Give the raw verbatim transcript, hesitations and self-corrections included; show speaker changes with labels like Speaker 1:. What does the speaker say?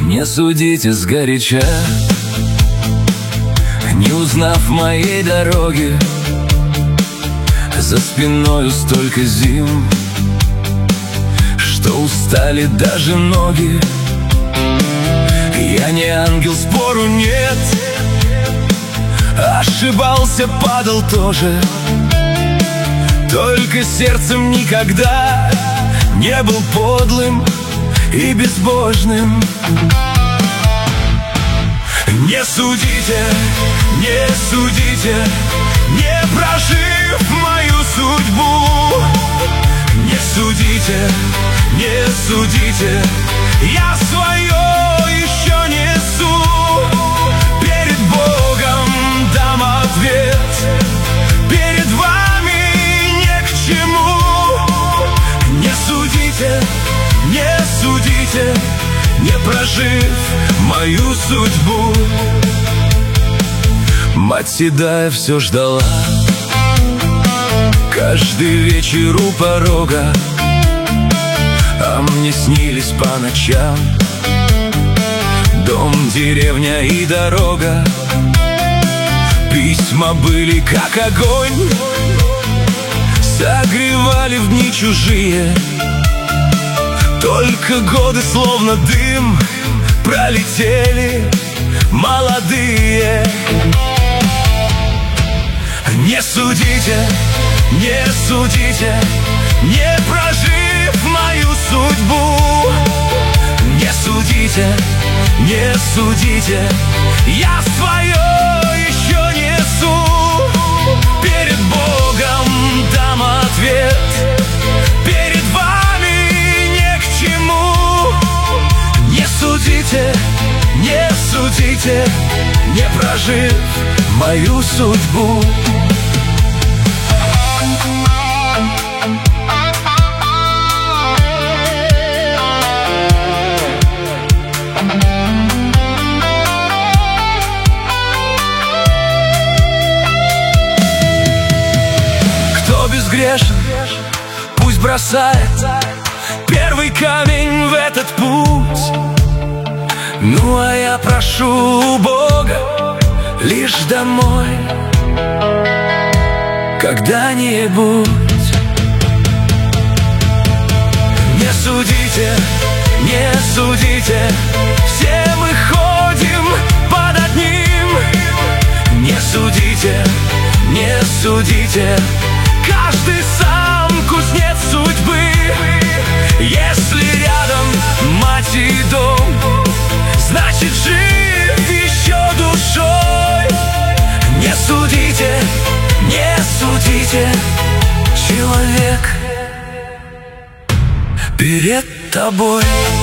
Speaker 1: Не судите сгоряча, не узнав моей дороги. За спиною столько зим, что устали даже ноги. Я не ангел, спору нет, ошибался, падал тоже. Только сердцем никогда не был подлым и безбожным. Не судите, не судите, не прожив мою судьбу. Не судите, не судите, я свое еще несу. Перед Богом дам ответ, перед вами не к чему. Не судите, не судите, не прожив мою судьбу. Мать седая все ждала, каждый вечер у порога, а мне снились по ночам дом, деревня и дорога. Письма были как огонь, согревали в дни чужие. Только годы словно дым пролетели молодые. Не судите, не судите, не прожив мою судьбу. Не судите, не судите, я свое еще несу. Перед Богом дам ответ, перед вами не к чему. Не судите, не судите, не прожив мою судьбу. Кто безгрешен, пусть бросает первый камень в этот путь. Ну а я прошу Бога лишь домой когда-нибудь. Не судите, не судите, все мы ходим под одним. Не судите, не судите, каждый сам кузнец судьбы. Если рядом мать и дом, значит жив еще душой. Не судите, не судите, человек перед тобой.